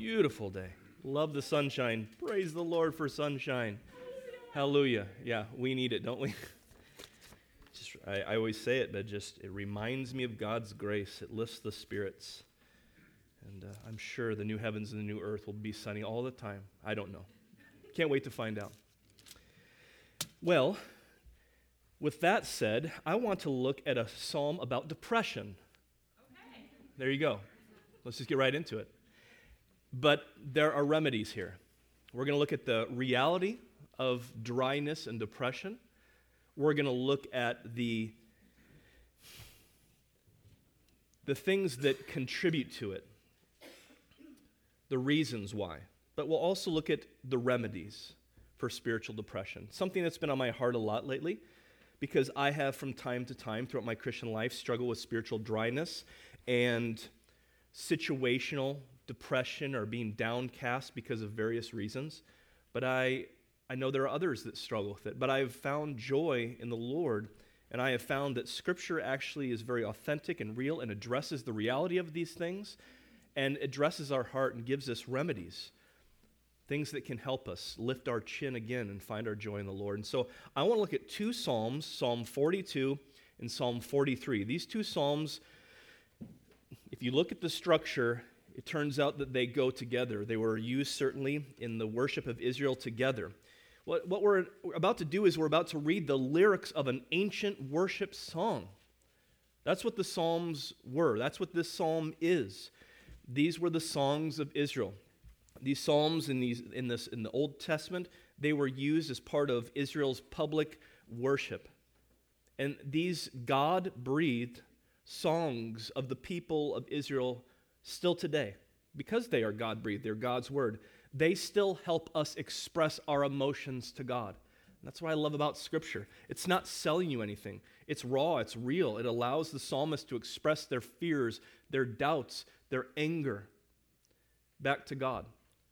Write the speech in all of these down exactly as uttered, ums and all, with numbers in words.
Beautiful day. Love the sunshine. Praise the Lord for sunshine. Hallelujah. Yeah, we need it, don't we? Just, I, I always say it, but just it reminds me of God's grace. It lifts the spirits. And uh, I'm sure the new heavens and the new earth will be sunny all the time. I don't know. Can't wait to find out. Well, with that said, I want to look at a psalm about depression. Okay. There you go. Let's just get right into it. But there are remedies here. We're going to look at the reality of dryness and depression. We're going to look at the, the things that contribute to it, the reasons why. But we'll also look at the remedies for spiritual depression, something that's been on my heart a lot lately, because I have from time to time throughout my Christian life struggled with spiritual dryness and situational depression or being downcast because of various reasons. But I, I know there are others that struggle with it. But I've found joy in the Lord, and I have found that Scripture actually is very authentic and real and addresses the reality of these things and addresses our heart and gives us remedies, things that can help us lift our chin again and find our joy in the Lord. And so I want to look at two Psalms, Psalm forty-two and Psalm forty-three. These two Psalms, if you look at the structure, it turns out that they go together. They were used certainly in the worship of Israel together. What, what we're about to do is we're about to read the lyrics of an ancient worship song. That's what the Psalms were. That's what this psalm is. These were the songs of Israel. These psalms in these in this in the Old Testament, they were used as part of Israel's public worship. And these God-breathed songs of the people of Israel still today, because they are God-breathed, they're God's word, they still help us express our emotions to God. And that's what I love about Scripture. It's not selling you anything. It's raw, it's real. It allows the psalmist to express their fears, their doubts, their anger back to God,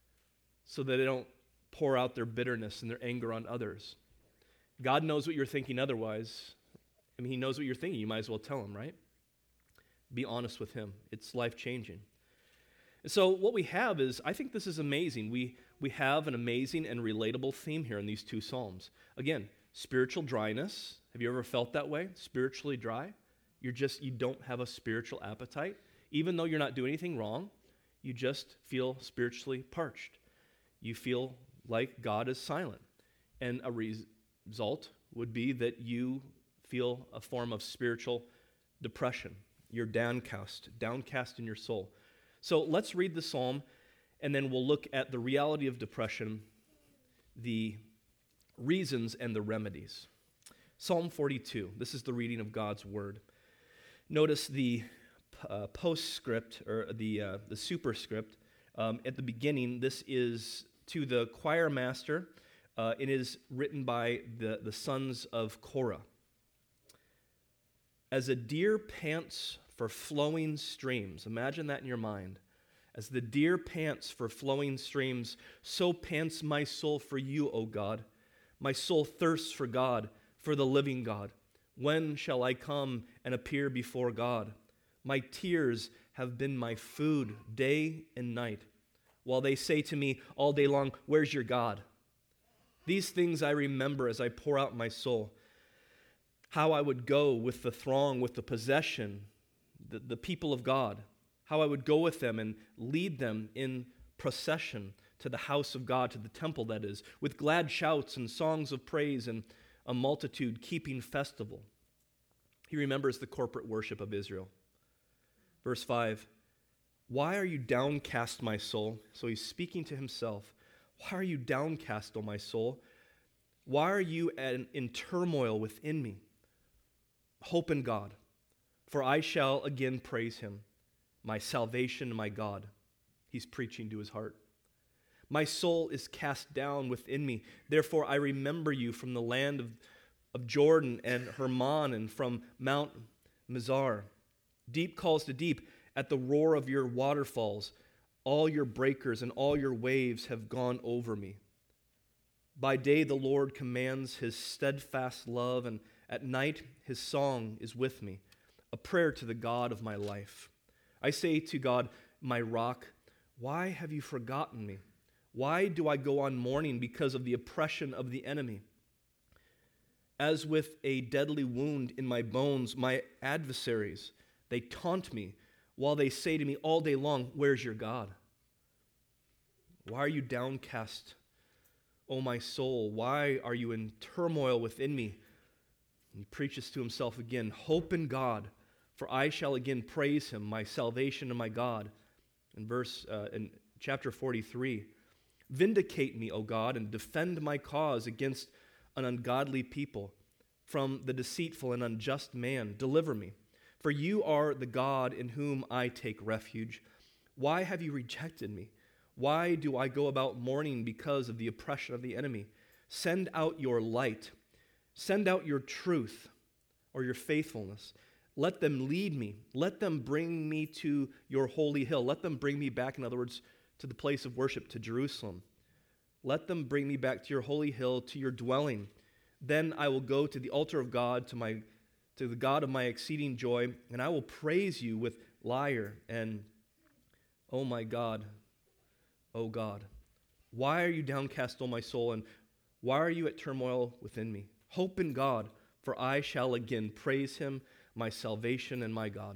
so that they don't pour out their bitterness and their anger on others. God knows what you're thinking otherwise. I mean, He knows what you're thinking. You might as well tell Him, right? Be honest with Him. It's life-changing. And so what we have is, I think this is amazing. We, we have an amazing and relatable theme here in these two Psalms. Again, spiritual dryness. Have you ever felt that way? Spiritually dry? You're just, you don't have a spiritual appetite. Even though you're not doing anything wrong, you just feel spiritually parched. You feel like God is silent. And a res- result would be that you feel a form of spiritual depression. You're downcast, downcast in your soul. So let's read the psalm, and then we'll look at the reality of depression, the reasons, and the remedies. Psalm forty-two, this is the reading of God's word. Notice the uh, postscript, or the, uh, the superscript. Um, at the beginning, this is to the choir master. Uh, it is written by the, the sons of Korah. As a deer pants for flowing streams, imagine that in your mind. As the deer pants for flowing streams, so pants my soul for you, O God. My soul thirsts for God, for the living God. When shall I come and appear before God? My tears have been my food day and night, while they say to me all day long, where's your God? These things I remember as I pour out my soul. How I would go with the throng, with the possession, the, the people of God. How I would go with them and lead them in procession to the house of God, to the temple that is, with glad shouts and songs of praise and a multitude keeping festival. He remembers the corporate worship of Israel. Verse five, why are you downcast, my soul? So he's speaking to himself. Why are you downcast, O my soul? Why are you in, in turmoil within me? Hope in God, for I shall again praise Him, my salvation and my God. He's preaching to his heart. My soul is cast down within me. Therefore I remember you from the land of, of Jordan and Hermon and from Mount Mizar. Deep calls to deep at the roar of your waterfalls. All your breakers and all your waves have gone over me. By day the Lord commands His steadfast love, and at night His song is with me, a prayer to the God of my life. I say to God, my rock, Why have you forgotten me? Why do I go on mourning because of the oppression of the enemy? As with a deadly wound in my bones, my adversaries, they taunt me while they say to me all day long, where's your God? Why are you downcast, O my soul? Why are you in turmoil within me? And he preaches to himself again, hope in God, for I shall again praise him, my salvation and my God. In verse, uh, in chapter forty-three, vindicate me, O God, and defend my cause against an ungodly people, from the deceitful and unjust man. Deliver me, for you are the God in whom I take refuge. Why have you rejected me? Why do I go about mourning because of the oppression of the enemy? Send out your light. Send out your truth or your faithfulness. Let them lead me. Let them bring me to your holy hill. Let them bring me back, in other words, to the place of worship, to Jerusalem. Let them bring me back to your holy hill, to your dwelling. Then I will go to the altar of God, to my to the God of my exceeding joy, and I will praise you with lyre and, oh my God, oh God. Why are you downcast, O my soul, and why are you at turmoil within me? Hope in God, for I shall again praise him, my salvation and my God.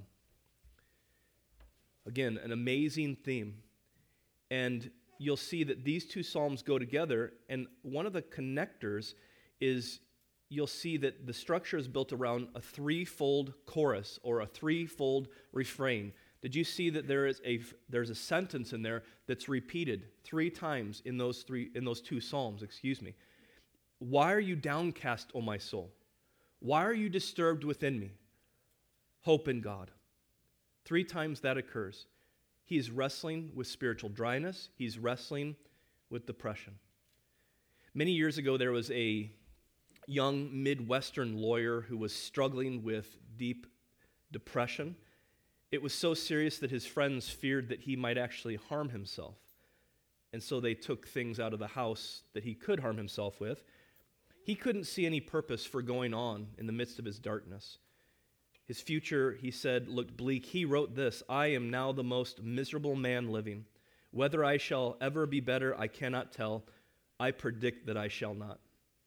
Again, an amazing theme. And you'll see that these two psalms go together, and one of the connectors is you'll see that the structure is built around a threefold chorus or a threefold refrain. Did you see that there is a there's a sentence in there that's repeated three times in those three in those two psalms, excuse me. Why are you downcast, O my soul? Why are you disturbed within me? Hope in God. Three times that occurs. He is wrestling with spiritual dryness. He's wrestling with depression. Many years ago, there was a young Midwestern lawyer who was struggling with deep depression. It was so serious that his friends feared that he might actually harm himself. And so they took things out of the house that he could harm himself with. He couldn't see any purpose for going on in the midst of his darkness. His future, he said, looked bleak. He wrote this, I am now the most miserable man living. Whether I shall ever be better, I cannot tell. I predict that I shall not.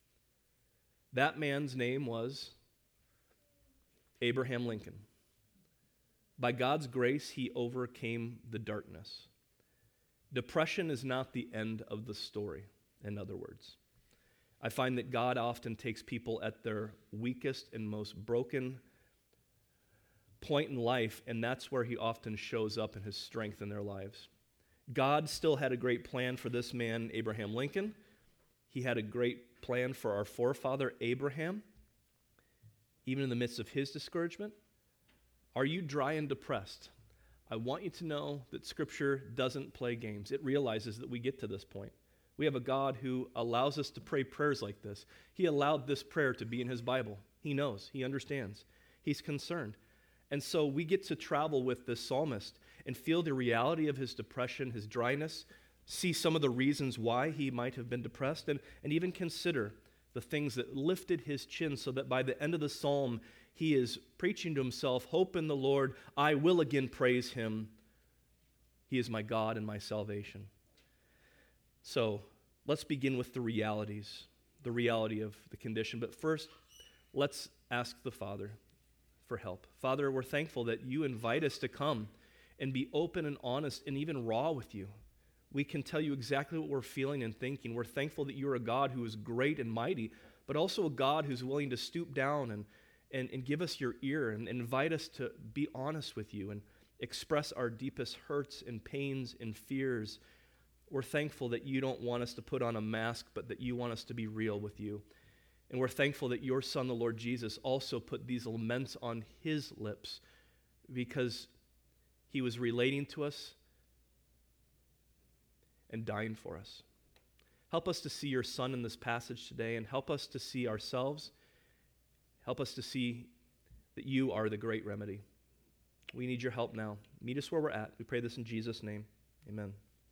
That man's name was Abraham Lincoln. By God's grace, he overcame the darkness. Depression is not the end of the story, in other words. I find that God often takes people at their weakest and most broken point in life, and that's where he often shows up in his strength in their lives. God still had a great plan for this man, Abraham Lincoln. He had a great plan for our forefather, Abraham, even in the midst of his discouragement. Are you dry and depressed? I want you to know that Scripture doesn't play games. It realizes that we get to this point. We have a God who allows us to pray prayers like this. He allowed this prayer to be in his Bible. He knows. He understands. He's concerned. And so we get to travel with this psalmist and feel the reality of his depression, his dryness, see some of the reasons why he might have been depressed, and, and even consider the things that lifted his chin so that by the end of the psalm, he is preaching to himself, hope in the Lord, I will again praise him. He is my God and my salvation. So let's begin with the realities, the reality of the condition. But first, let's ask the Father for help. Father, we're thankful that you invite us to come and be open and honest and even raw with you. We can tell you exactly what we're feeling and thinking. We're thankful that you're a God who is great and mighty, but also a God who's willing to stoop down and, and, and give us your ear and, and invite us to be honest with you and express our deepest hurts and pains and fears. We're thankful that you don't want us to put on a mask, but that you want us to be real with you. And we're thankful that your Son, the Lord Jesus, also put these laments on his lips because he was relating to us and dying for us. Help us to see your Son in this passage today, and help us to see ourselves. Help us to see that you are the great remedy. We need your help now. Meet us where we're at. We pray this in Jesus' name. Amen.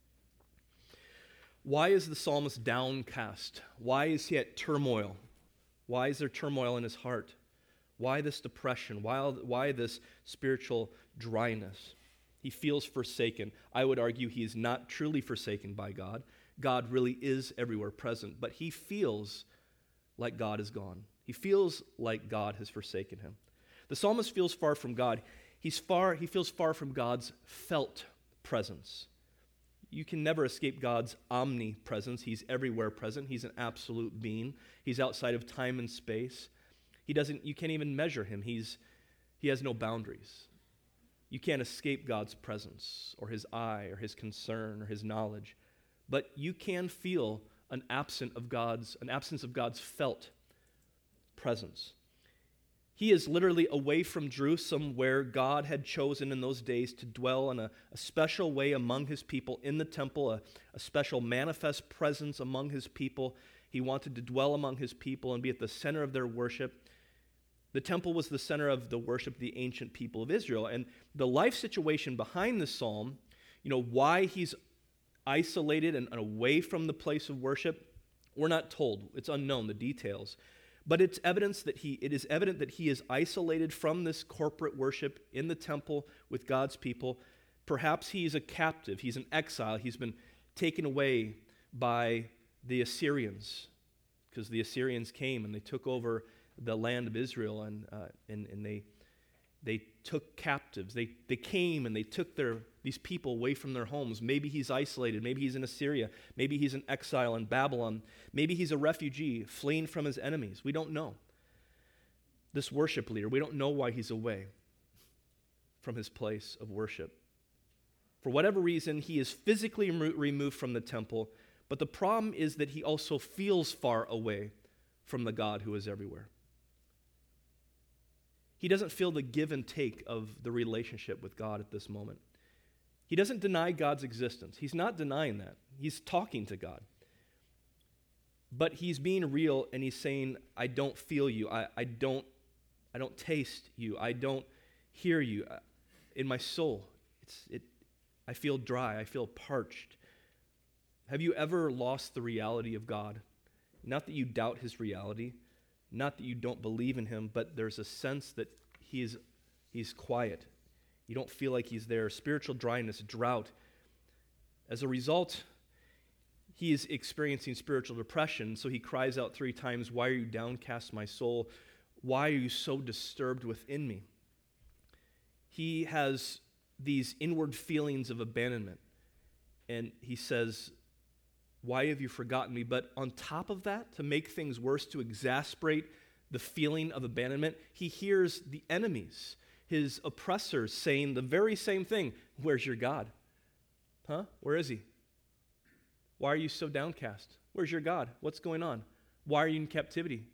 Why is the psalmist downcast? Why is he at turmoil? Why is there turmoil in his heart? Why this depression? Why, why this spiritual dryness? He feels forsaken. I would argue he is not truly forsaken by God. God really is everywhere present, but he feels like God is gone. He feels like God has forsaken him. The psalmist feels far from God. He's far, he feels far from God's felt presence. You can never escape God's omnipresence. He's everywhere present. He's an absolute being. He's outside of time and space. He doesn't, you can't even measure him. He's, he has no boundaries. You can't escape God's presence or his eye or his concern or his knowledge. But you can feel an absence of God's, an absence of God's felt presence. He is literally away from Jerusalem, where God had chosen in those days to dwell in a, a special way among his people in the temple, a, a special manifest presence among his people. He wanted to dwell among his people and be at the center of their worship. The temple was the center of the worship of the ancient people of Israel. And the life situation behind this psalm, you know, why he's isolated and away from the place of worship, we're not told. It's unknown, the details. But it's evidence that he, it is evident that he is isolated from this corporate worship in the temple with God's people. Perhaps he's a captive. He's an exile. He's been taken away by the Assyrians, because the Assyrians came and they took over the land of Israel, and uh, and, and they they took captives. They they came and they took their these people away from their homes. Maybe he's isolated. Maybe he's in Assyria. Maybe he's in exile in Babylon. Maybe he's a refugee fleeing from his enemies. We don't know. This worship leader, we don't know why he's away from his place of worship. For whatever reason, he is physically remo- removed from the temple, but the problem is that he also feels far away from the God who is everywhere. He doesn't feel the give and take of the relationship with God at this moment. He doesn't deny God's existence. He's not denying that. He's talking to God. But he's being real, and he's saying, I don't feel you. I, I don't I don't taste you. I don't hear you. In my soul, it's it I feel dry. I feel parched. Have you ever lost the reality of God? Not that you doubt his reality, not that you don't believe in him, but there's a sense that he is he's quiet. You don't feel like he's there. Spiritual dryness, drought. As a result, he is experiencing spiritual depression, so he cries out three times, why are you downcast, my soul? Why are you so disturbed within me? He has these inward feelings of abandonment, and he says, why have you forgotten me? But on top of that, to make things worse, to exasperate the feeling of abandonment, he hears the enemies, his oppressors, saying the very same thing. Where's your God? Huh? Where is he? Why are you so downcast? Where's your God? What's going on? Why are you in captivity?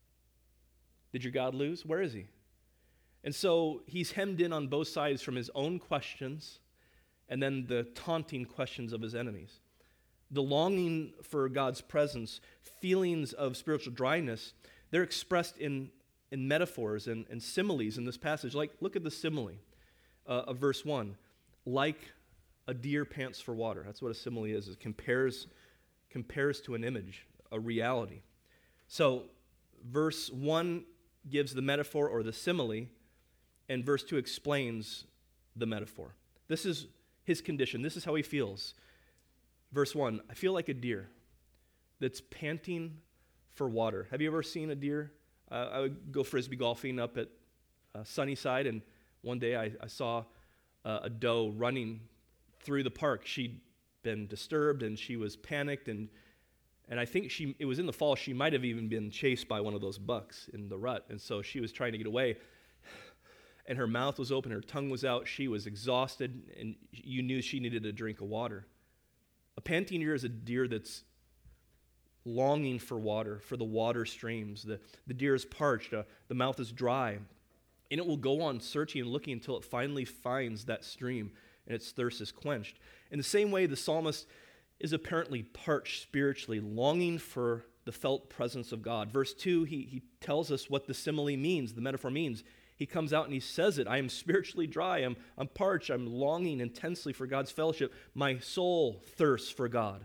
Did your God lose? Where is he? And so he's hemmed in on both sides from his own questions and then the taunting questions of his enemies. The longing for God's presence, feelings of spiritual dryness, they're expressed in, in metaphors and, and similes in this passage. Like, look at the simile uh, of verse one. Like a deer pants for water. That's what a simile is. It compares, compares to an image, a reality. So verse one gives the metaphor or the simile, and verse two explains the metaphor. This is his condition. This is how he feels. Verse one, I feel like a deer that's panting for water. Have you ever seen a deer? Uh, I would go frisbee golfing up at uh, Sunnyside, and one day I, I saw uh, a doe running through the park. She'd been disturbed, and she was panicked, and and I think she it was in the fall. She might have even been chased by one of those bucks in the rut, and so she was trying to get away, and her mouth was open, her tongue was out, she was exhausted, and you knew she needed a drink of water. A panting deer is a deer that's longing for water, for the water streams. The, the deer is parched, uh, the mouth is dry, and it will go on searching and looking until it finally finds that stream and its thirst is quenched. In the same way, the psalmist is apparently parched spiritually, longing for the felt presence of God. Verse two, he, he tells us what the simile means, the metaphor means. He comes out and he says it. I am spiritually dry. I'm, I'm parched. I'm longing intensely for God's fellowship. My soul thirsts for God.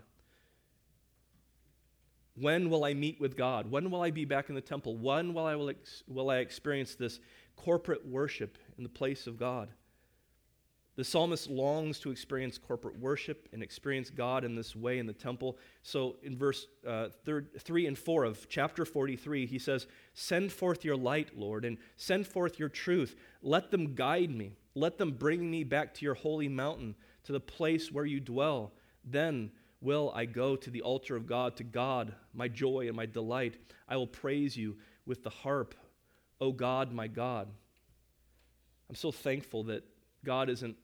When will I meet with God? When will I be back in the temple? When will I, will, ex- will I experience this corporate worship in the place of God? The psalmist longs to experience corporate worship and experience God in this way in the temple. So in verse uh, third, three and four of chapter forty-three, he says, "Send forth your light, Lord, and send forth your truth. Let them guide me. Let them bring me back to your holy mountain, to the place where you dwell. Then will I go to the altar of God, to God, my joy and my delight. I will praise you with the harp, O God, my God." I'm so thankful that God isn't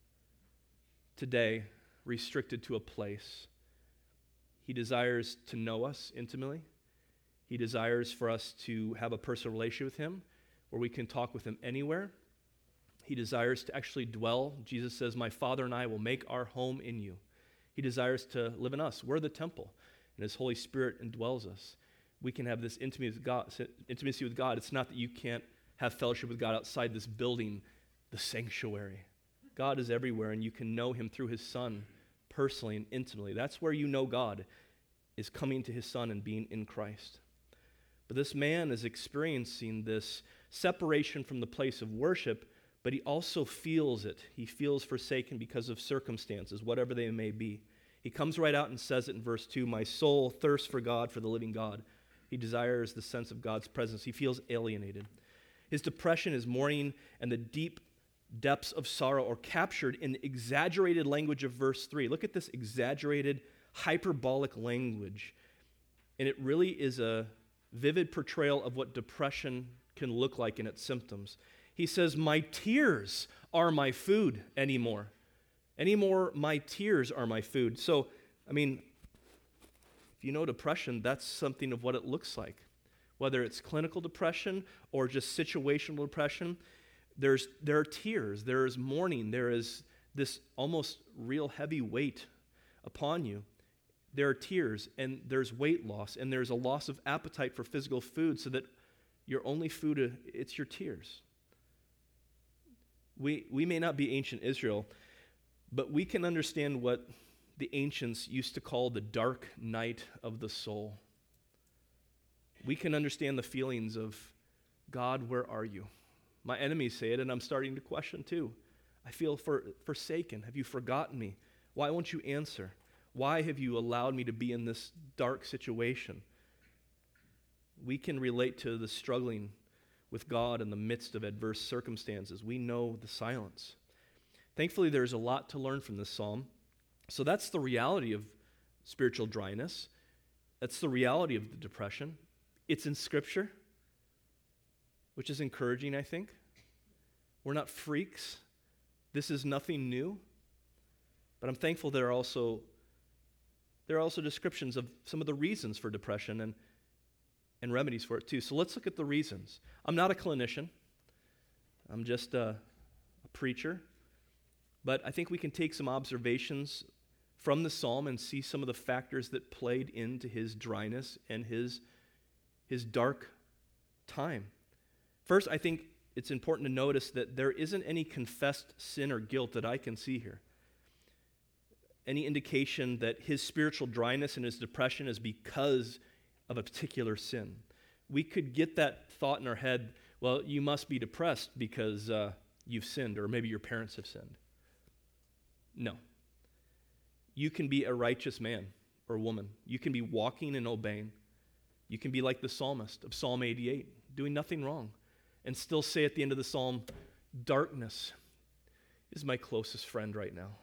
today restricted to a place. He desires to know us intimately. He desires for us to have a personal relationship with him where we can talk with him anywhere. He desires to actually dwell. Jesus says, "My Father and I will make our home in you." He desires to live in us. We're the temple, and his Holy Spirit indwells us. We can have this intimacy with God. Intimacy with God. It's not that you can't have fellowship with God outside this building, the sanctuary. God is everywhere, and you can know him through his Son personally and intimately. That's where you know God, is coming to his Son and being in Christ. But this man is experiencing this separation from the place of worship, but he also feels it. He feels forsaken because of circumstances, whatever they may be. He comes right out and says it in verse two, "My soul thirsts for God, for the living God." He desires the sense of God's presence. He feels alienated. His depression, his mourning, and the deep depths of sorrow are captured in the exaggerated language of verse three. Look at this exaggerated, hyperbolic language. And it really is a vivid portrayal of what depression can look like in its symptoms. He says, "My tears are my food anymore. Anymore, my tears are my food." So, I mean, if you know depression, that's something of what it looks like. Whether it's clinical depression or just situational depression, there's there are tears, there is mourning, there is this almost real heavy weight upon you. There are tears, and there's weight loss, and there's a loss of appetite for physical food, so that your only food, it's your tears. We, we may not be ancient Israel, but we can understand what the ancients used to call the dark night of the soul. We can understand the feelings of, "God, where are you?" My enemies say it, and I'm starting to question too. I feel for, forsaken. Have you forgotten me? Why won't you answer? Why have you allowed me to be in this dark situation? We can relate to the struggling with God in the midst of adverse circumstances. We know the silence. Thankfully, there's a lot to learn from this psalm. So that's the reality of spiritual dryness. That's the reality of the depression. It's in Scripture, which is encouraging, I think. We're not freaks. This is nothing new. But I'm thankful there are also there are also descriptions of some of the reasons for depression and, and remedies for it too. So let's look at the reasons. I'm not a clinician. I'm just a, a preacher. But I think we can take some observations from the psalm and see some of the factors that played into his dryness and his, his dark time. First, I think it's important to notice that there isn't any confessed sin or guilt that I can see here. Any indication that his spiritual dryness and his depression is because of a particular sin. We could get that thought in our head, well, you must be depressed because uh, you've sinned, or maybe your parents have sinned. No. You can be a righteous man or woman. You can be walking and obeying. You can be like the psalmist of Psalm eighty-eight, doing nothing wrong, and still say at the end of the psalm, "Darkness is my closest friend right now.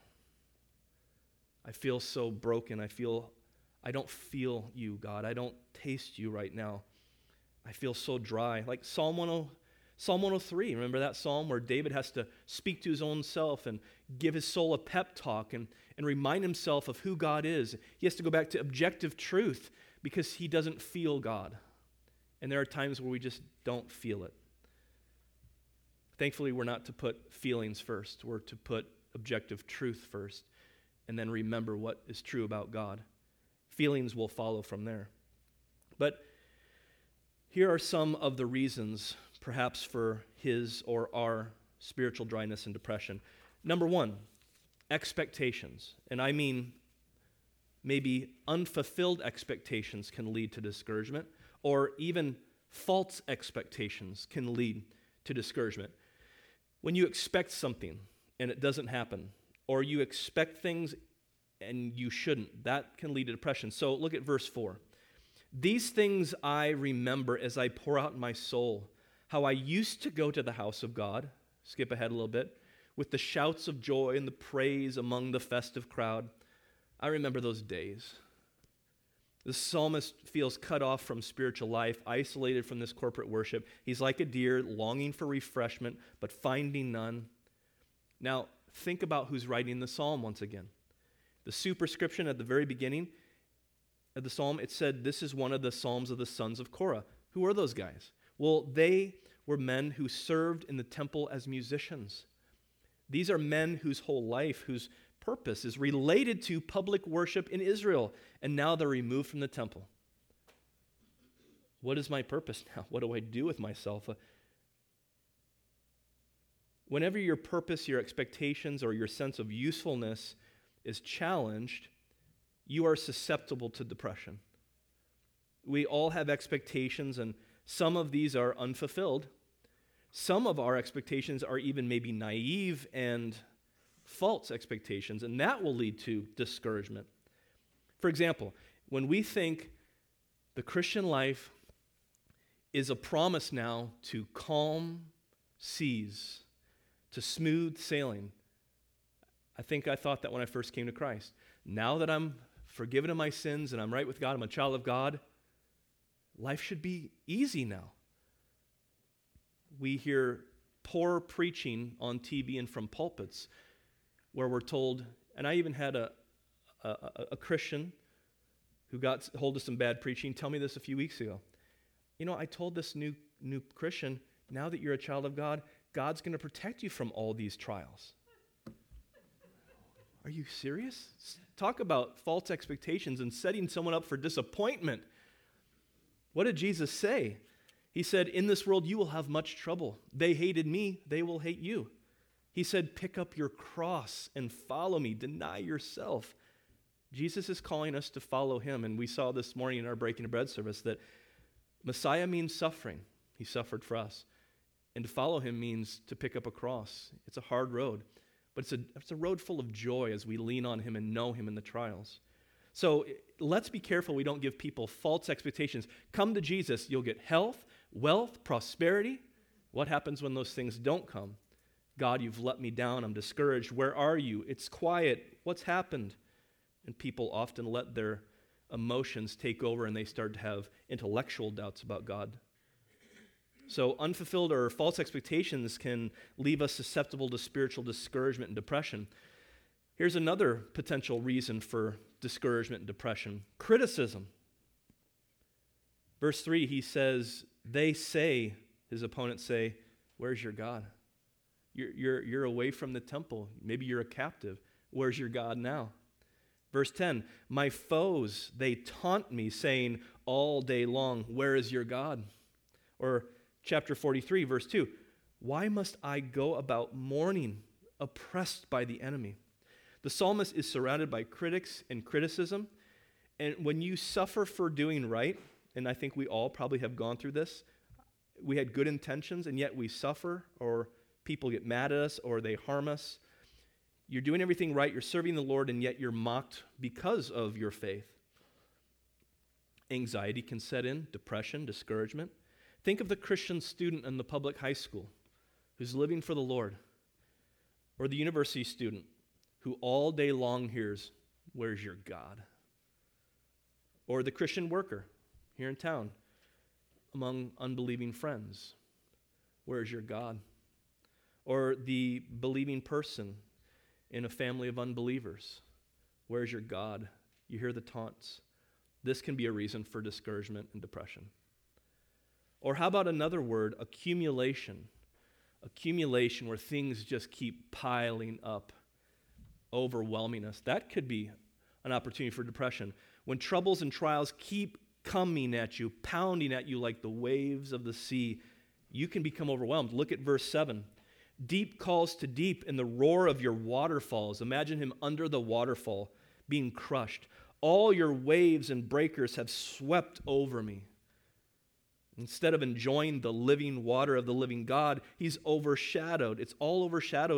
I feel so broken. I feel, I don't feel you, God. I don't taste you right now. I feel so dry." Like Psalm one oh, Psalm one oh three, remember that psalm where David has to speak to his own self and give his soul a pep talk and, and remind himself of who God is. He has to go back to objective truth because he doesn't feel God. And there are times where we just don't feel it. Thankfully, we're not to put feelings first. We're to put objective truth first and then remember what is true about God. Feelings will follow from there. But here are some of the reasons, perhaps, for his or our spiritual dryness and depression. Number one, expectations. And I mean, maybe unfulfilled expectations can lead to discouragement, or even false expectations can lead to discouragement. When you expect something and it doesn't happen, or you expect things and you shouldn't. That can lead to depression. So look at verse four. These things I remember as I pour out my soul, how I used to go to the house of God, skip ahead a little bit, with the shouts of joy and the praise among the festive crowd. I remember those days. The psalmist feels cut off from spiritual life, isolated from this corporate worship. He's like a deer longing for refreshment, but finding none. Now, think about who's writing the psalm once again. The superscription at the very beginning of the psalm, it said this is one of the psalms of the sons of Korah. Who are those guys? Well, they were men who served in the temple as musicians. These are men whose whole life, whose purpose is related to public worship in Israel, and now they're removed from the temple. What is my purpose now? What do I do with myself? Uh, whenever your purpose, your expectations, or your sense of usefulness is challenged, you are susceptible to depression. We all have expectations, and some of these are unfulfilled. Some of our expectations are even maybe naive and false expectations, and that will lead to discouragement. For example, when we think the Christian life is a promise now to calm seas, to smooth sailing, I think I thought that when I first came to Christ. Now that I'm forgiven of my sins and I'm right with God, I'm a child of God, life should be easy now. We hear poor preaching on T V and from pulpits where we're told, and I even had a, a, a Christian who got hold of some bad preaching tell me this a few weeks ago. You know, I told this new, new Christian, now that you're a child of God, God's going to protect you from all these trials. Are you serious? Talk about false expectations and setting someone up for disappointment. What did Jesus say? He said, in this world you will have much trouble. They hated me, they will hate you. He said, pick up your cross and follow me. Deny yourself. Jesus is calling us to follow him, and we saw this morning in our Breaking Bread service that Messiah means suffering. He suffered for us. And to follow him means to pick up a cross. It's a hard road, but it's a, it's a road full of joy as we lean on him and know him in the trials. So let's be careful we don't give people false expectations. Come to Jesus, you'll get health, wealth, prosperity. What happens when those things don't come? God, you've let me down. I'm discouraged. Where are you? It's quiet. What's happened? And people often let their emotions take over and they start to have intellectual doubts about God. So unfulfilled or false expectations can leave us susceptible to spiritual discouragement and depression. Here's another potential reason for discouragement and depression: criticism. Verse three, he says, they say, his opponents say, where's your God? You're, you're, you're away from the temple. Maybe you're a captive. Where's your God now? Verse ten, my foes, they taunt me, saying all day long, where is your God? Or chapter forty-three, verse two, why must I go about mourning, oppressed by the enemy? The psalmist is surrounded by critics and criticism, and when you suffer for doing right, and I think we all probably have gone through this, we had good intentions, and yet we suffer, or people get mad at us, or they harm us. You're doing everything right, you're serving the Lord, and yet you're mocked because of your faith. Anxiety can set in, depression, discouragement. Think of the Christian student in the public high school who's living for the Lord, or the university student who all day long hears, where's your God? Or the Christian worker here in town among unbelieving friends, where's your God? Or the believing person in a family of unbelievers, where's your God? You hear the taunts. This can be a reason for discouragement and depression. Or how about another word, accumulation? Accumulation, where things just keep piling up, overwhelming us. That could be an opportunity for depression. When troubles and trials keep coming at you, pounding at you like the waves of the sea, you can become overwhelmed. Look at verse seven. Deep calls to deep in the roar of your waterfalls. Imagine him under the waterfall, being crushed. All your waves and breakers have swept over me. Instead of enjoying the living water of the living God, he's overshadowed. It's all overshadowed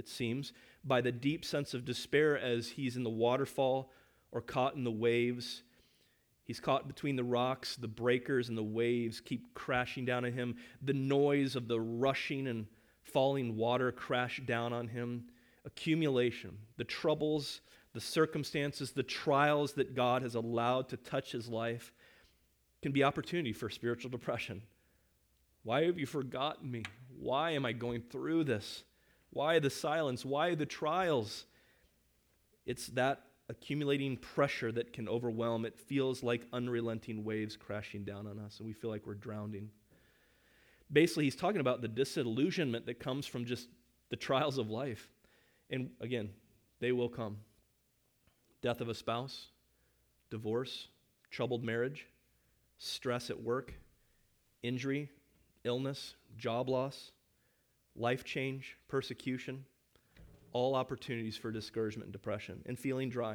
it seems, by the deep sense of despair as he's in the waterfall or caught in the waves. He's caught between the rocks, the breakers and the waves keep crashing down on him. The noise of the rushing and falling water crash down on him. Accumulation, the troubles, the circumstances, the trials that God has allowed to touch his life can be opportunity for spiritual depression. Why have you forgotten me? Why am I going through this? Why the silence? Why the trials? It's that accumulating pressure that can overwhelm. It feels like unrelenting waves crashing down on us, and we feel like we're drowning. Basically, he's talking about the disillusionment that comes from just the trials of life. And again, they will come. Death of a spouse, divorce, troubled marriage, stress at work, injury, illness, job loss, life change, persecution, all opportunities for discouragement and depression, and feeling dry.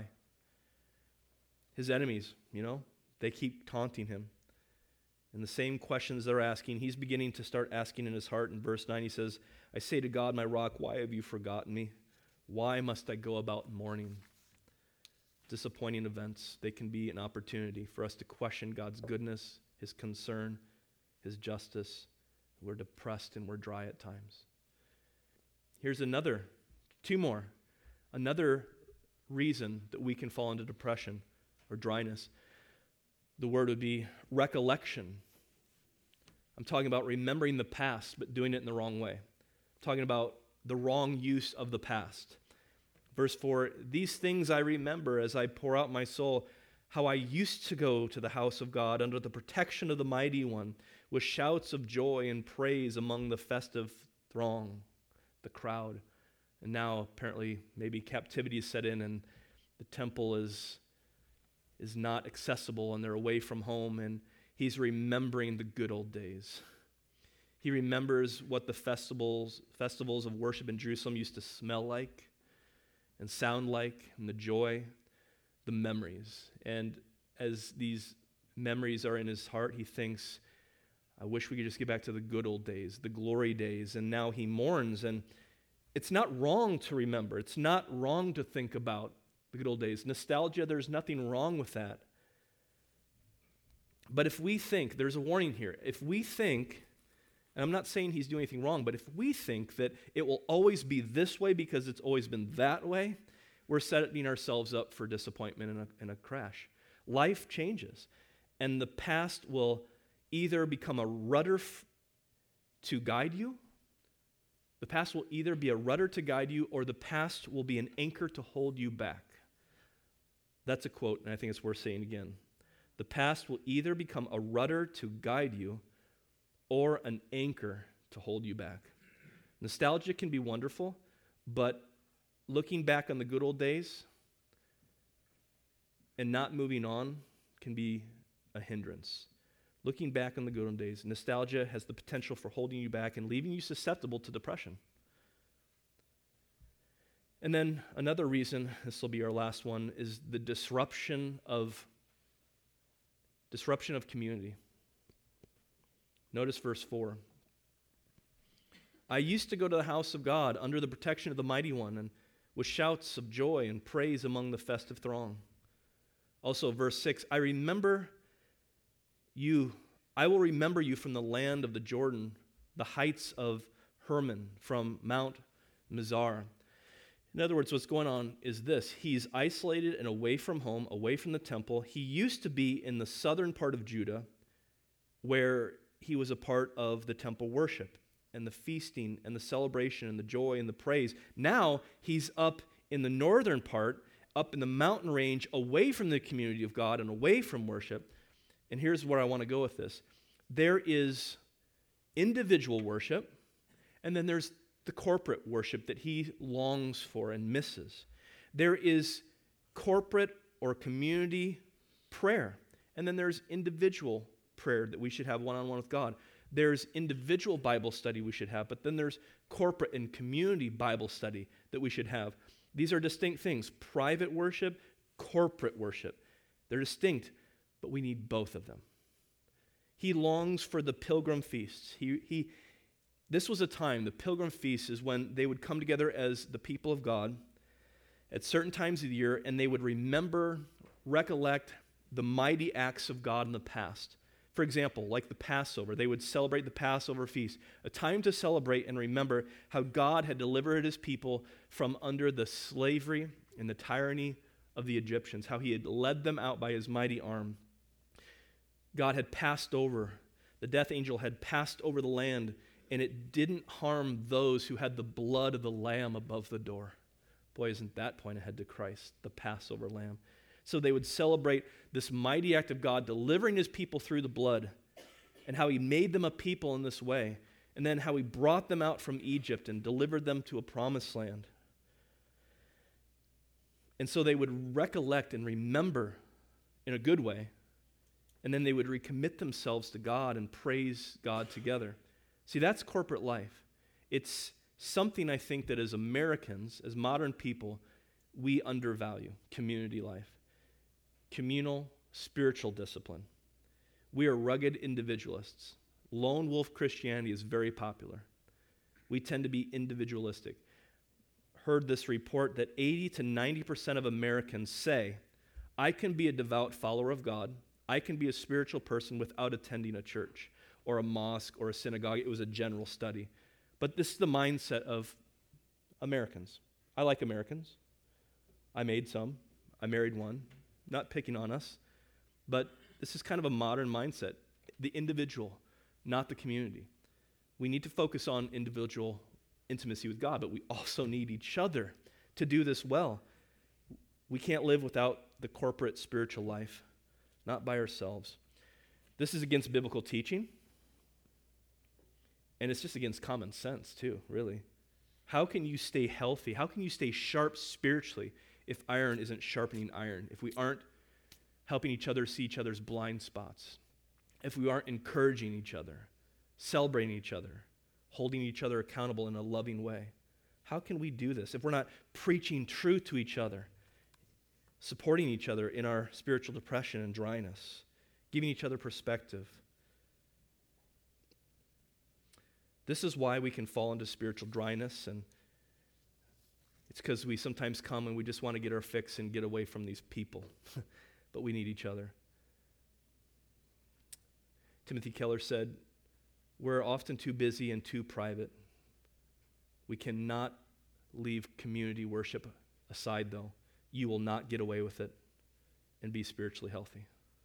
His enemies, you know, they keep taunting him. And the same questions they're asking, he's beginning to start asking in his heart. In verse nine, he says, I say to God, my rock, why have you forgotten me? Why must I go about mourning? Disappointing events, they can be an opportunity for us to question God's goodness, his concern, his justice. We're depressed and we're dry at times. Here's another, two more, another reason that we can fall into depression or dryness. The word would be recollection. I'm talking about remembering the past, but doing it in the wrong way. I'm talking about the wrong use of the past. Verse four, these things I remember as I pour out my soul, how I used to go to the house of God under the protection of the Mighty One, with shouts of joy and praise among the festive throng, the crowd. And now apparently maybe captivity is set in and the temple is, is not accessible and they're away from home, and he's remembering the good old days. He remembers what the festivals, festivals of worship in Jerusalem used to smell like and sound like, and the joy, the memories. And as these memories are in his heart, he thinks, I wish we could just get back to the good old days, the glory days. And now he mourns, and it's not wrong to remember. It's not wrong to think about the good old days. Nostalgia, there's nothing wrong with that. But if we think, there's a warning here, if we think, and I'm not saying he's doing anything wrong, but if we think that it will always be this way because it's always been that way, we're setting ourselves up for disappointment and a, and a crash. Life changes, and the past will either become a rudder f- to guide you, the past will either be a rudder to guide you, or the past will be an anchor to hold you back. That's a quote, and I think it's worth saying again. The past will either become a rudder to guide you, or an anchor to hold you back. Nostalgia can be wonderful, but looking back on the good old days and not moving on can be a hindrance. Looking back on the good old days, nostalgia has the potential for holding you back and leaving you susceptible to depression. And then another reason, this will be our last one, is the disruption of disruption of community. Notice verse four. I used to go to the house of God under the protection of the Mighty One, and with shouts of joy and praise among the festive throng. Also, verse six, I remember you, I will remember you from the land of the Jordan, the heights of Hermon, from Mount Mizar. In other words, what's going on is this. He's isolated and away from home, away from the temple. He used to be in the southern part of Judah, where he was a part of the temple worship and the feasting and the celebration and the joy and the praise. Now he's up in the northern part, up in the mountain range, away from the community of God and away from worship. And here's where I want to go with this. There is individual worship, and then there's the corporate worship that he longs for and misses. There is corporate or community prayer, and then there's individual prayer that we should have one-on-one with God. There's individual Bible study we should have, but then there's corporate and community Bible study that we should have. These are distinct things. Private worship, corporate worship. They're distinct, but we need both of them. He longs for the pilgrim feasts. He, he, This was a time, the Pilgrim Feast is when they would come together as the people of God at certain times of the year, and they would remember, recollect the mighty acts of God in the past. For example, like the Passover, they would celebrate the Passover feast, a time to celebrate and remember how God had delivered his people from under the slavery and the tyranny of the Egyptians, how he had led them out by his mighty arm. God had passed over, the death angel had passed over the land, and it didn't harm those who had the blood of the lamb above the door. Boy, isn't that point ahead to Christ, the Passover lamb. So they would celebrate this mighty act of God delivering his people through the blood, and how he made them a people in this way, and then how he brought them out from Egypt and delivered them to a promised land. And so they would recollect and remember in a good way, and then they would recommit themselves to God and praise God together. See, that's corporate life. It's something I think that as Americans, as modern people, we undervalue: community life, communal spiritual discipline. We are rugged individualists. Lone wolf Christianity is very popular. We tend to be individualistic. Heard this report that eighty to ninety percent of Americans say, I can be a devout follower of God, I can be a spiritual person without attending a church or a mosque or a synagogue. It was a general study. But this is the mindset of Americans. I like Americans. I made some. I married one. Not picking on us, but this is kind of a modern mindset. The individual, not the community. We need to focus on individual intimacy with God, but we also need each other to do this well. We can't live without the corporate spiritual life, not by ourselves. This is against biblical teaching, and it's just against common sense too, really. How can you stay healthy? How can you stay sharp spiritually if iron isn't sharpening iron, if we aren't helping each other see each other's blind spots, if we aren't encouraging each other, celebrating each other, holding each other accountable in a loving way? How can we do this if we're not preaching truth to each other, supporting each other in our spiritual depression and dryness, giving each other perspective? This is why we can fall into spiritual dryness, and it's because we sometimes come and we just want to get our fix and get away from these people. But we need each other. Timothy Keller said, we're often too busy and too private. We cannot leave community worship aside, though. You will not get away with it and be spiritually healthy.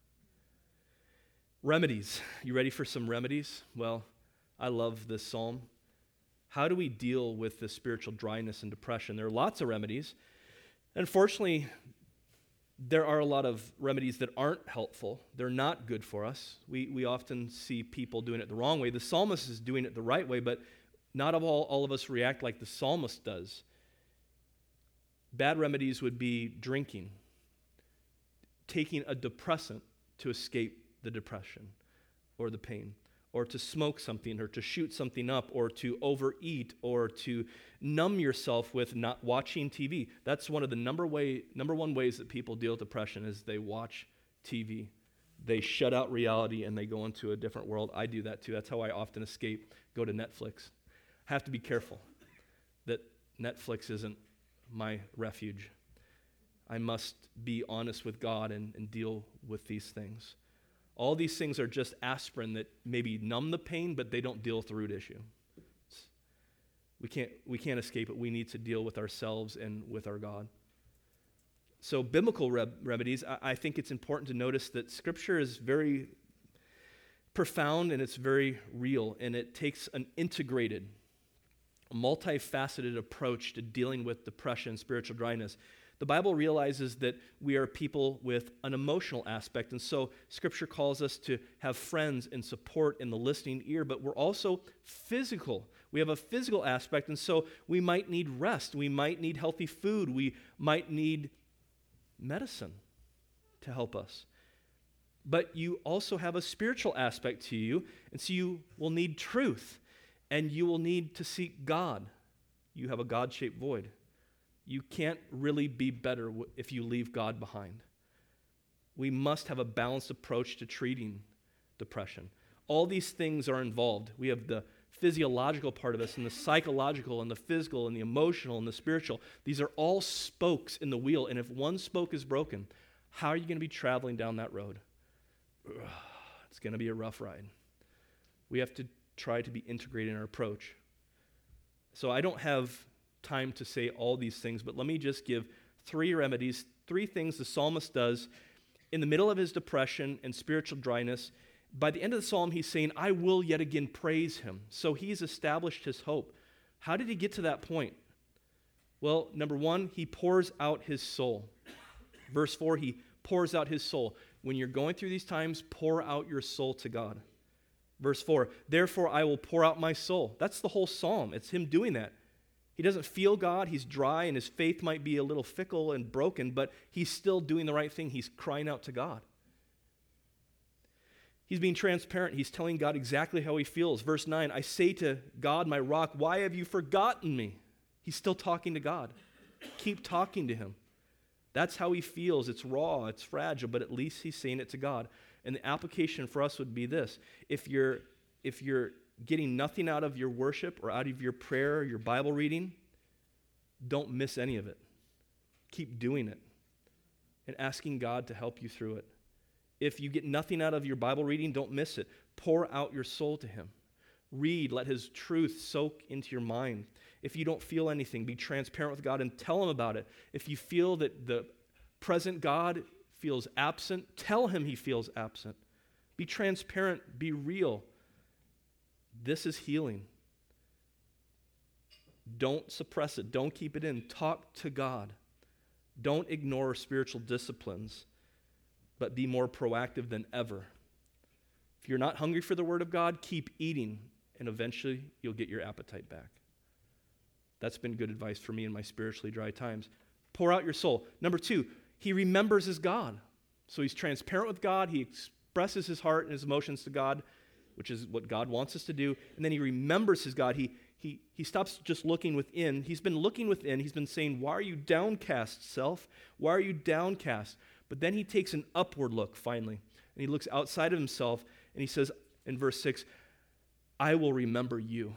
Remedies. You ready for some remedies? Well, I love this psalm. How do we deal with the spiritual dryness and depression? There are lots of remedies. Unfortunately, there are a lot of remedies that aren't helpful. They're not good for us. We we often see people doing it the wrong way. The psalmist is doing it the right way, but not all, all of us react like the psalmist does. Bad remedies would be drinking, taking a depressant to escape the depression or the pain, or to smoke something, or to shoot something up, or to overeat, or to numb yourself with not watching T V. That's one of the number way, number one ways that people deal with depression is they watch T V. They shut out reality and they go into a different world. I do that too. That's how I often escape, go to Netflix. I have to be careful that Netflix isn't my refuge. I must be honest with God and, and deal with these things. All these things are just aspirin that maybe numb the pain, but they don't deal with the root issue. It's, we can't, we can't escape it. We need to deal with ourselves and with our God. So biblical re- remedies, I, I think it's important to notice that Scripture is very profound and it's very real, and it takes an integrated, multifaceted approach to dealing with depression and spiritual dryness. The Bible realizes that we are people with an emotional aspect, and so Scripture calls us to have friends and support in the listening ear, but we're also physical. We have a physical aspect, and so we might need rest. We might need healthy food. We might need medicine to help us. But you also have a spiritual aspect to you, and so you will need truth, and you will need to seek God. You have a God-shaped void. You can't really be better if you leave God behind. We must have a balanced approach to treating depression. All these things are involved. We have the physiological part of us, and the psychological, and the physical, and the emotional, and the spiritual. These are all spokes in the wheel, and if one spoke is broken, how are you going to be traveling down that road? Ugh, it's going to be a rough ride. We have to try to be integrated in our approach. So I don't have time to say all these things, but let me just give three remedies, three things the psalmist does in the middle of his depression and spiritual dryness. By the end of the psalm, he's saying, I will yet again praise him. So he's established his hope. How did he get to that point? Well, number one, he pours out his soul. Verse four, he pours out his soul. When you're going through these times, pour out your soul to God. Verse four, therefore I will pour out my soul. That's the whole psalm. It's him doing that. He doesn't feel God. He's dry, and his faith might be a little fickle and broken, but he's still doing the right thing. He's crying out to God. He's being transparent. He's telling God exactly how he feels. Verse nine, I say to God, my rock, why have you forgotten me? He's still talking to God. Keep talking to him. That's how he feels. It's raw, it's fragile, but at least he's saying it to God. And the application for us would be this. If you're, if you're getting nothing out of your worship or out of your prayer or your Bible reading, don't miss any of it. Keep doing it and asking God to help you through it. If you get nothing out of your Bible reading, don't miss it. Pour out your soul to him. Read, let his truth soak into your mind. If you don't feel anything, be transparent with God and tell him about it. If you feel that the present God feels absent, tell him he feels absent. Be transparent, be real. This is healing. Don't suppress it. Don't keep it in. Talk to God. Don't ignore spiritual disciplines, but be more proactive than ever. If you're not hungry for the Word of God, keep eating, and eventually you'll get your appetite back. That's been good advice for me in my spiritually dry times. Pour out your soul. Number two, he remembers his God. So he's transparent with God. He expresses his heart and his emotions to God, which is what God wants us to do. And then he remembers his God. He, he, he stops just looking within. He's been looking within. He's been saying, why are you downcast, self? Why are you downcast? But then he takes an upward look, finally. And he looks outside of himself, and he says in verse six, I will remember you.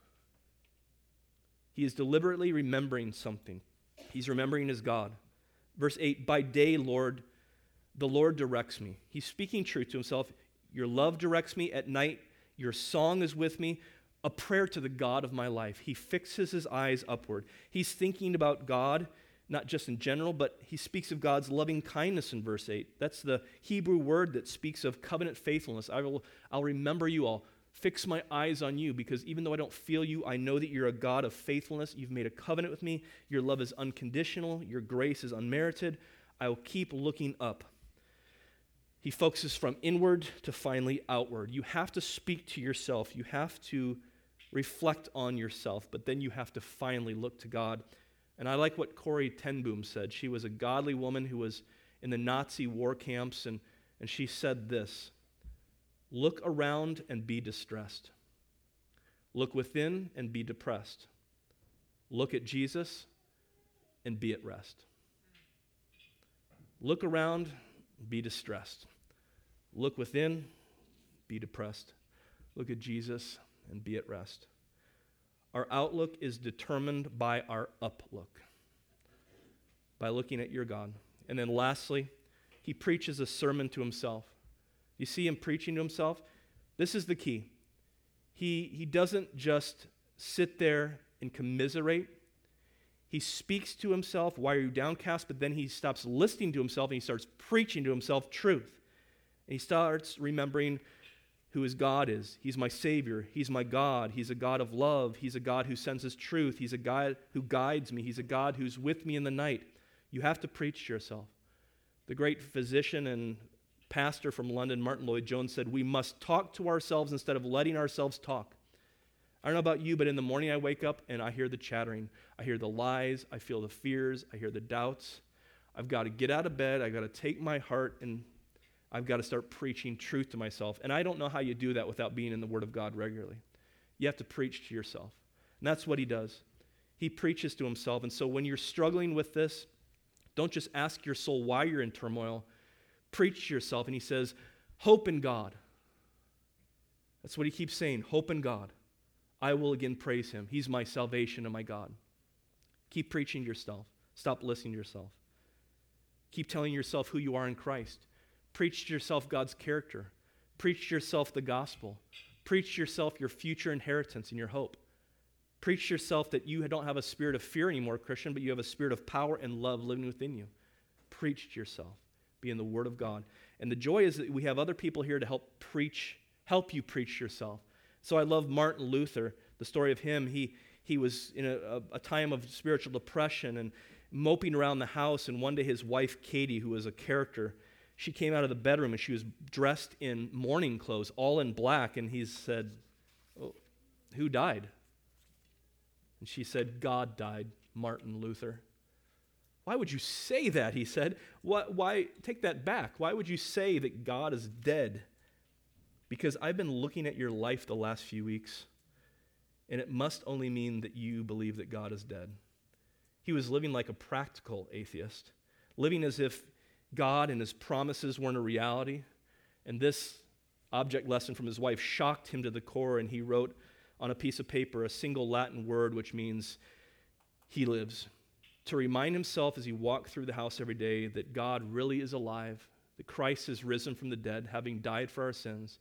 He is deliberately remembering something. He's remembering his God. Verse eight, by day, Lord, the Lord directs me. He's speaking truth to himself. Your love directs me at night. Your song is with me. A prayer to the God of my life. He fixes his eyes upward. He's thinking about God, not just in general, but he speaks of God's loving kindness in verse eight. That's the Hebrew word that speaks of covenant faithfulness. I will, I'll remember you all. Fix my eyes on you, because even though I don't feel you, I know that you're a God of faithfulness. You've made a covenant with me. Your love is unconditional. Your grace is unmerited. I will keep looking up. He focuses from inward to finally outward. You have to speak to yourself. You have to reflect on yourself, but then you have to finally look to God. And I like what Corrie ten Boom said. She was a godly woman who was in the Nazi war camps, and, and she said this, look around and be distressed. Look within and be depressed. Look at Jesus and be at rest. Look around, be distressed. Look within, be depressed. Look at Jesus and be at rest. Our outlook is determined by our uplook, by looking at your God. And then lastly, he preaches a sermon to himself. You see him preaching to himself? This is the key. He, he doesn't just sit there and commiserate. He speaks to himself, why are you downcast? But then he stops listening to himself and he starts preaching to himself truth. And he starts remembering who his God is. He's my Savior. He's my God. He's a God of love. He's a God who sends his truth. He's a God who guides me. He's a God who's with me in the night. You have to preach to yourself. The great physician and pastor from London, Martin Lloyd-Jones, said, we must talk to ourselves instead of letting ourselves talk. I don't know about you, but in the morning I wake up and I hear the chattering. I hear the lies. I feel the fears. I hear the doubts. I've got to get out of bed. I've got to take my heart and I've got to start preaching truth to myself. And I don't know how you do that without being in the Word of God regularly. You have to preach to yourself. And that's what he does. He preaches to himself. And so when you're struggling with this, don't just ask your soul why you're in turmoil. Preach to yourself. And he says, hope in God. That's what he keeps saying, hope in God. I will again praise him. He's my salvation and my God. Keep preaching to yourself. Stop listening to yourself. Keep telling yourself who you are in Christ. Preach to yourself God's character. Preach to yourself the gospel. Preach to yourself your future inheritance and your hope. Preach to yourself that you don't have a spirit of fear anymore, Christian, but you have a spirit of power and love living within you. Preach to yourself. Be in the Word of God. And the joy is that we have other people here to help preach, help you preach to yourself. So I love Martin Luther, the story of him. He he was in a, a, a time of spiritual depression and moping around the house, and one day his wife, Katie, who was a character, she came out of the bedroom and she was dressed in mourning clothes, all in black, and he said, oh, who died? And she said, God died, Martin Luther. Why would you say that, he said. Why, why, take that back. Why would you say that God is dead? Because I've been looking at your life the last few weeks, and it must only mean that you believe that God is dead. He was living like a practical atheist, living as if God and his promises weren't a reality. And this object lesson from his wife shocked him to the core, and he wrote on a piece of paper a single Latin word which means he lives, to remind himself as he walked through the house every day that God really is alive, that Christ has risen from the dead, having died for our sins.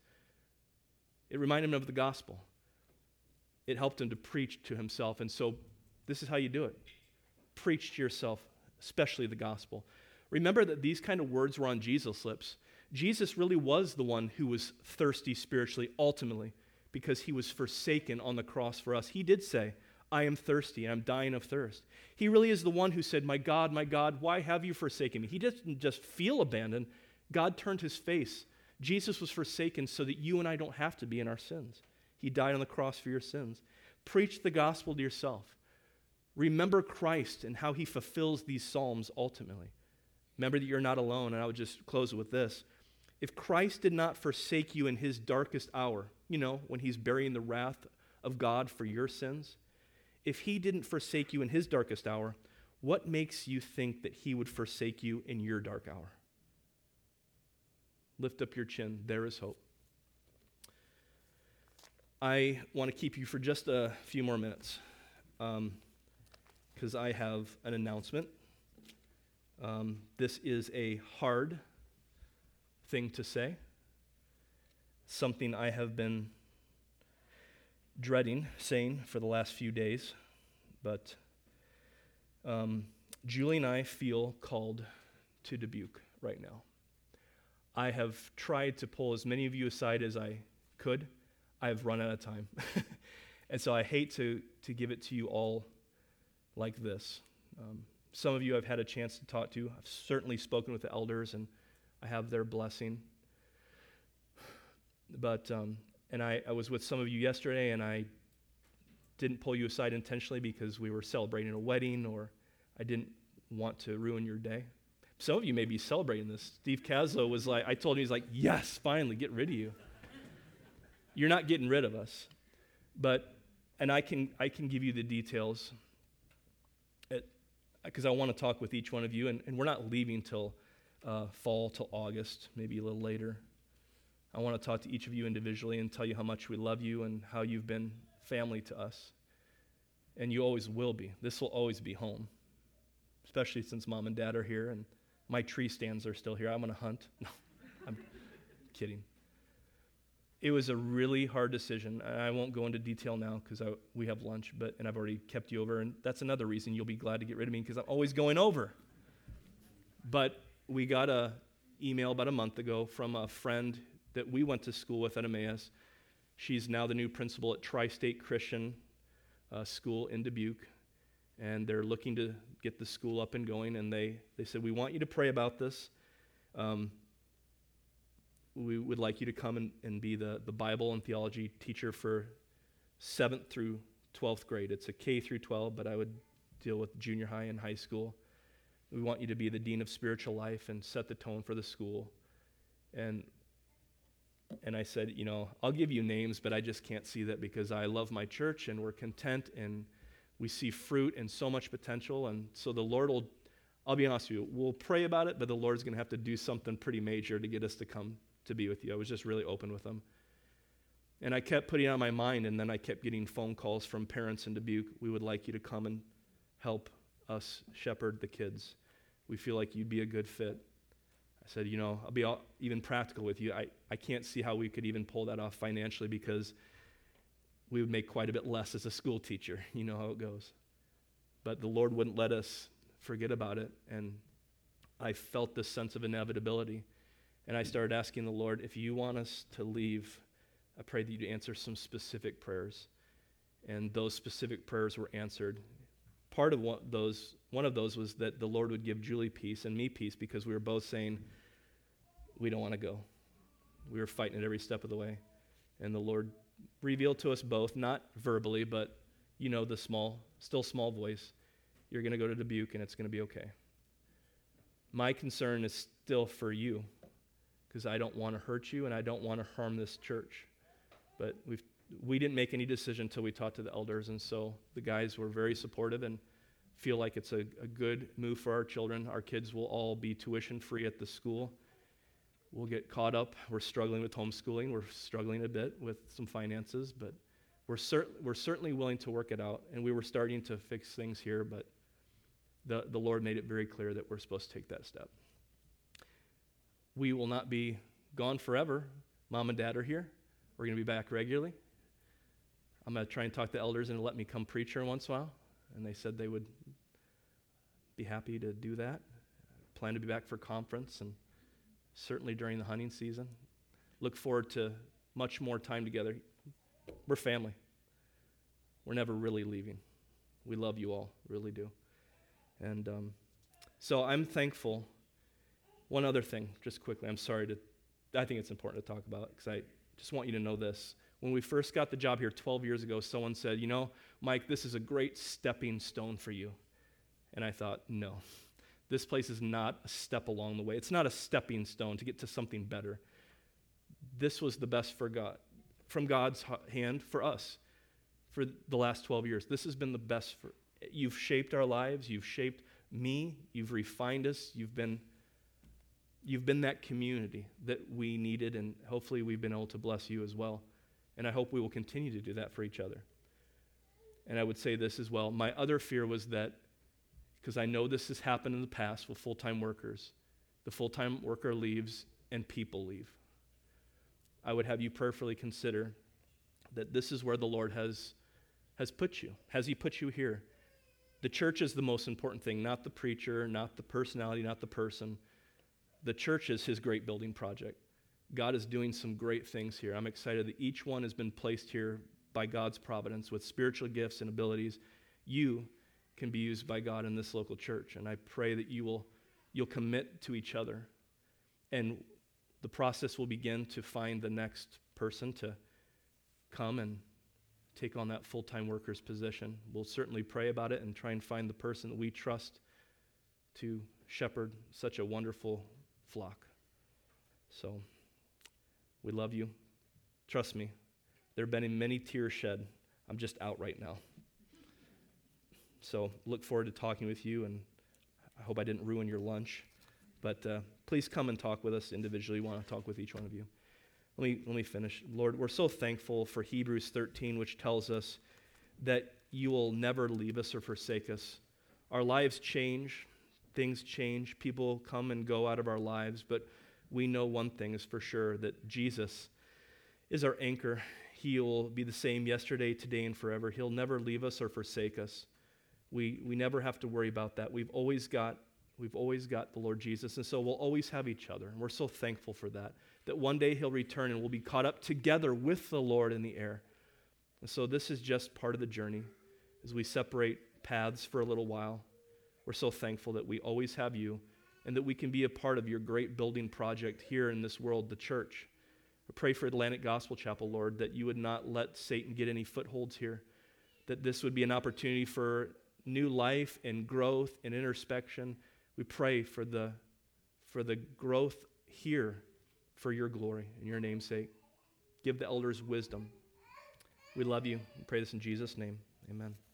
It reminded him of the gospel. It helped him to preach to himself. And so this is how you do it. Preach to yourself, especially the gospel. Remember that these kind of words were on Jesus' lips. Jesus really was the one who was thirsty spiritually, ultimately, because he was forsaken on the cross for us. He did say, I am thirsty, and I'm dying of thirst. He really is the one who said, my God, my God, why have you forsaken me? He didn't just feel abandoned. God turned his face. Jesus was forsaken so that you and I don't have to be in our sins. He died on the cross for your sins. Preach the gospel to yourself. Remember Christ and how he fulfills these psalms ultimately. Remember that you're not alone, and I would just close it with this. If Christ did not forsake you in his darkest hour, you know, when he's bearing the wrath of God for your sins, if he didn't forsake you in his darkest hour, what makes you think that he would forsake you in your dark hour? Lift up your chin. There is hope. I want to keep you for just a few more minutes because um, I have an announcement. Um, this is a hard thing to say, something I have been dreading saying for the last few days, but um, Julie and I feel called to Dubuque right now. I have tried to pull as many of you aside as I could. I've run out of time. And so I hate to, to give it to you all like this. Um, some of you I've had a chance to talk to. I've certainly spoken with the elders, and I have their blessing. But, um, and I, I was with some of you yesterday, and I didn't pull you aside intentionally because we were celebrating a wedding, or I didn't want to ruin your day. Some of you may be celebrating this. Steve Caslow was like, I told him, he's like, yes, finally, get rid of you. You're not getting rid of us. But, and I can I can give you the details because I want to talk with each one of you, and, and we're not leaving till uh, fall, till August, maybe a little later. I want to talk to each of you individually and tell you how much we love you and how you've been family to us. And you always will be. This will always be home, especially since mom and dad are here and my tree stands are still here. I'm going to hunt. No, I'm kidding. It was a really hard decision. I won't go into detail now because we have lunch, but and I've already kept you over, and that's another reason you'll be glad to get rid of me because I'm always going over. But we got a email about a month ago from a friend that we went to school with at Emmaus. She's now the new principal at Tri-State Christian uh, School in Dubuque, and they're looking to get the school up and going, and they, they said, we want you to pray about this. Um, we would like you to come and, and be the, the Bible and theology teacher for seventh through twelfth grade. It's a K through twelve, but I would deal with junior high and high school. We want you to be the dean of spiritual life and set the tone for the school. And and I said, you know, I'll give you names, but I just can't see that because I love my church and we're content and we see fruit and so much potential. And so the Lord will, I'll be honest with you, we'll pray about it, but the Lord's going to have to do something pretty major to get us to come to be with you. I was just really open with them. And I kept putting it on my mind, and then I kept getting phone calls from parents in Dubuque. We would like you to come and help us shepherd the kids. We feel like you'd be a good fit. I said, you know, I'll be all, even practical with you. I, I can't see how we could even pull that off financially because we would make quite a bit less as a school teacher. You know how it goes. But the Lord wouldn't let us forget about it, and I felt this sense of inevitability. And I started asking the Lord, if you want us to leave, I pray that you'd answer some specific prayers. And those specific prayers were answered. Part of one, those, one of those was that the Lord would give Julie peace and me peace because we were both saying, we don't want to go. We were fighting it every step of the way. And the Lord revealed to us both, not verbally, but you know the small, still small voice, you're going to go to Dubuque and it's going to be okay. My concern is still for you because I don't want to hurt you and I don't want to harm this church. But we've, we didn't make any decision until we talked to the elders, and so the guys were very supportive and feel like it's a, a good move for our children. Our kids will all be tuition free at the school. We'll get caught up. We're struggling with homeschooling. We're struggling a bit with some finances, but we're, cer- we're certainly willing to work it out, and we were starting to fix things here, but the, the Lord made it very clear that we're supposed to take that step. We will not be gone forever. Mom and Dad are here. We're going to be back regularly. I'm going to try and talk to the elders and let me come preach here once in a while, and they said they would be happy to do that. I plan to be back for conference and certainly during the hunting season. Look forward to much more time together. We're family. We're never really leaving. We love you all, really do. And um, so I'm thankful. One other thing, just quickly, I'm sorry to, I think it's important to talk about because I just want you to know this. When we first got the job here twelve years ago, someone said, you know, Mike, this is a great stepping stone for you. And I thought, no, this place is not a step along the way. It's not a stepping stone to get to something better. This was the best for God, from God's hand for us for the last twelve years. This has been the best for, you've shaped our lives, you've shaped me, you've refined us, you've been You've been that community that we needed, and hopefully we've been able to bless you as well. And I hope we will continue to do that for each other. And I would say this as well. My other fear was that, because I know this has happened in the past with full-time workers, the full-time worker leaves and people leave. I would have you prayerfully consider that this is where the Lord has, has put you. Has he put you here? The church is the most important thing, not the preacher, not the personality, not the person. The church is his great building project. God is doing some great things here. I'm excited that each one has been placed here by God's providence with spiritual gifts and abilities. You can be used by God in this local church, and I pray that you will you'll commit to each other, and the process will begin to find the next person to come and take on that full-time worker's position. We'll certainly pray about it and try and find the person that we trust to shepherd such a wonderful flock. So, we love you. Trust me, there have been many tears shed. I'm just out right now. So, look forward to talking with you, and I hope I didn't ruin your lunch. But uh, please come and talk with us individually. We want to talk with each one of you. Let me, let me finish. Lord, we're so thankful for Hebrews thirteen, which tells us that you will never leave us or forsake us. Our lives change. Things change. People come and go out of our lives, but we know one thing is for sure, that Jesus is our anchor. He will be the same yesterday, today, and forever. He'll never leave us or forsake us. We we never have to worry about that. We've always got we've always got the Lord Jesus, and so we'll always have each other. And we're so thankful for that, that one day he'll return and we'll be caught up together with the Lord in the air. And so this is just part of the journey as we separate paths for a little while. We're so thankful that we always have you and that we can be a part of your great building project here in this world, the church. I pray for Atlantic Gospel Chapel, Lord, that you would not let Satan get any footholds here, that this would be an opportunity for new life and growth and introspection. We pray for the, for the growth here for your glory, in your name's sake. Give the elders wisdom. We love you. We pray this in Jesus' name. Amen.